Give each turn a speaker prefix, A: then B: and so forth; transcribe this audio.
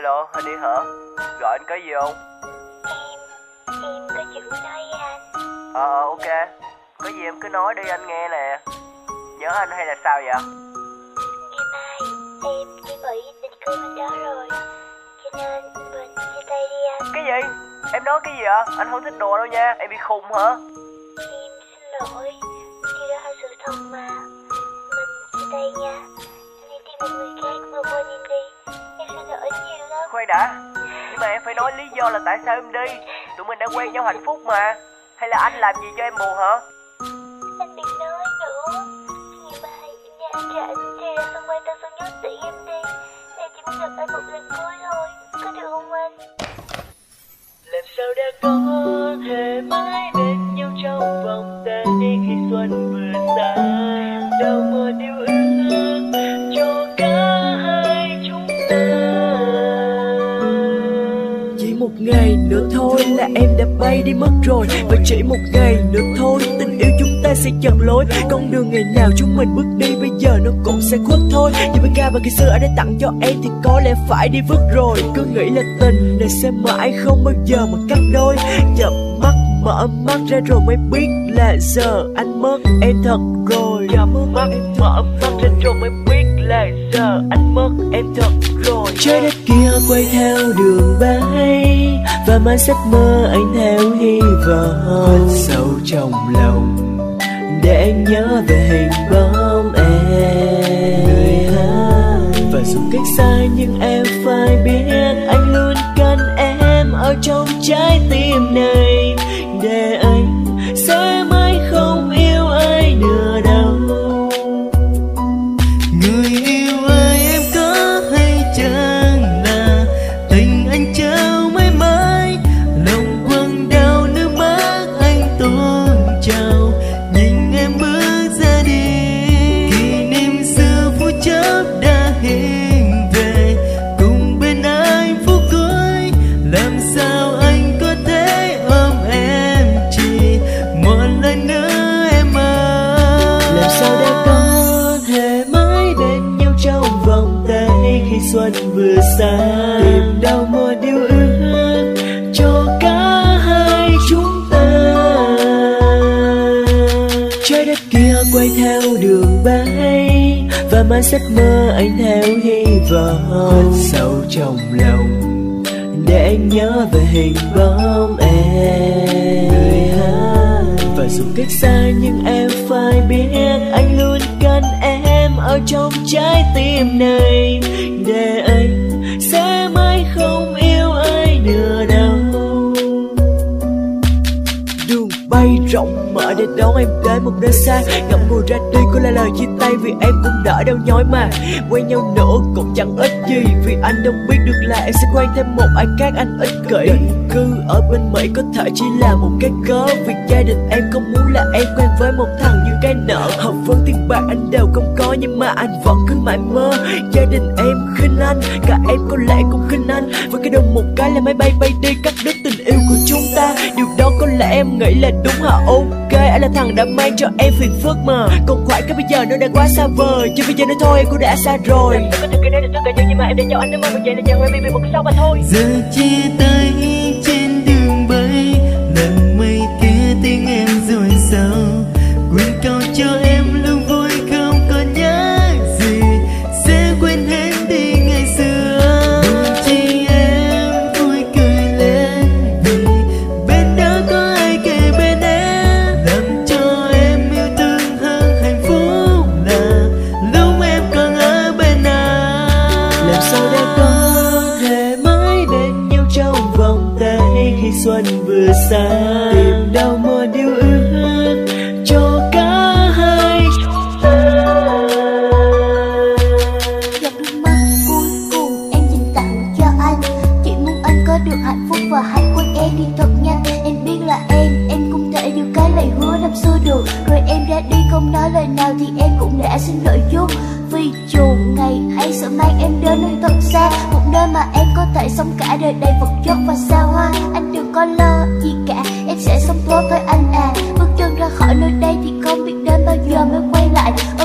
A: Alo, anh đi hả? Gọi anh có gì không?
B: Em có chuyện muốn nói với anh.
A: Ok. Có gì em cứ nói đi, anh nghe nè. Nhớ anh hay là sao vậy?
B: Ngày mai em đi bởi định cư bên đó rồi, cho nên mình chia tay đi anh.
A: Cái gì? Em nói cái gì ạ? Anh không thích đùa đâu nha. Em bị khùng hả?
B: Em xin lỗi, điều đó là sự thật mà. Mình chia tay nha. Anh đi tìm một người khác và quên em đi. Em xin lỗi nhiều lắm.
A: Khoan đã. Nhưng mà em phải nói lý do là tại sao em đi. Tụi mình đã quen nhau hạnh phúc mà. Hay là anh làm gì cho em buồn hả?
B: Anh đừng nói nữa. Ngày mai em nghe anh rảnh thì ra sân bay Tân Sơn Nhất tiễn em đi. Em chỉ muốn gặp anh một lần cuối thôi. Có được không anh?
A: Làm sao đã có thể mãi bên nhau trong vòng tay khi xuân vừa xa. Đâu một điều ước cho cả hai chúng ta. Chỉ một ngày nữa thôi là em đã bay đi mất rồi. Và chỉ một ngày nữa thôi tình yêu chúng ta sẽ chật lối. Con đường ngày nào chúng mình bước đi bây giờ nó cũng sẽ khuất thôi. Nhưng bài ca và ngày xưa anh đã tặng cho em thì có lẽ phải đi vứt rồi. Cứ nghĩ là tình này sẽ mãi không bao giờ mà cắt đôi. Chợp mắt mở mắt ra rồi mới biết là giờ anh mất em thật rồi. Chợp mắt mở mắt ra rồi mới biết là giờ anh mất em thật rồi. Trái đất kia quay theo đường bay và mang giấc mơ anh theo hy vọng sâu trong lòng để anh nhớ về hình bóng em. Và dù cách xa nhưng em phải biết anh luôn cần em ở trong trái tim này. Để anh sẽ mãi không yêu ai nữa đâu.
C: Người yêu ơi em có hay chăng là tình anh trao mãi mãi. Lòng quăng đau nước mắt anh tôn trào. Nhìn em bước ra đi, kỷ niệm xưa phút chốc đã hiện về. Cùng bên anh phút cuối, làm sao anh có thể ôm em chỉ một lần nữa em ơi.
A: Làm sao đã có thể mãi bên nhau trong vòng tay khi xuân vừa xa. Tìm đâu một điều ước cho cả hai chúng ta. Trái đất kia quay theo đường bay và mang giấc mơ anh theo hy vọng sâu trong lòng để anh nhớ về hình bóng em. Và dù cách xa nhưng em phải biết anh luôn cần em ở trong trái tim này. Để anh sẽ mãi không yêu ai nữa đâu. Đường bay rộng mở để đón em đến một nơi xa. Ngậm ngùi ra đi có là lời chia tay vì em cũng đỡ đau nhói mà. Quen nhau nữa cũng chẳng ích gì vì anh đâu biết được là em sẽ quen thêm một ai khác anh ích kỷ. Định cư ở bên Mỹ có thể chỉ là một cái cớ vì gia đình em không muốn là em quen với một thằng như cái nợ. Học vấn tiền bạc anh đều không có nhưng mà anh vẫn cứ mãi mơ. Gia đình em khinh anh, cả em có lẽ cũng khinh anh. Với cái đùng một cái là máy bay bay đi cắt đứt tình yêu của chúng ta. Điều đó có lẽ em nghĩ là đúng hả? Ok, anh là thằng đã mang cho em phiền phức mà. Còn khoảnh cái bây giờ nó đã quá xa vời. Chứ bây giờ nói thôi em cũng đã xa rồi. Em có được cái này là tất cả những nhưng mà em để cho anh nó mơ. Vậy là chàng em bị một cái sao mà thôi.
C: Giờ chia tay trên đường bay, lần mây kia tiếng em rồi sao. Nguyện cầu cho em luôn vui không còn nhớ gì, sẽ quên hết đi ngày xưa. Buồn chi em vui cười lên vì bên đó có ai kề bên em. Làm cho em yêu thương hơn hạnh phúc là lúc em còn ở bên anh.
A: Làm sao để có thể mãi bên nhau trong vòng tay khi xuân vừa xa. Tìm đâu một điều ước cho cả hai chúng ta.
B: Giọt nước mắt cuối cùng em dành tặng cho anh. Chỉ muốn anh có được hạnh phúc và hãy quên em đi thật nhanh. Em biết là em không thể giữ cái lời hứa năm xưa được. Rồi em ra đi không nói lời nào thì em cũng đã xin lỗi chút. Vì dù ngày ấy sẽ mang em đến nơi thật xa, một nơi mà em có thể sống cả đời đầy vật chất và xa hoa. Anh đừng có lo gì cả, em sẽ sống tốt với anh à. Bước chân ra khỏi nơi đây thì không biết đến bao giờ mới quay lại.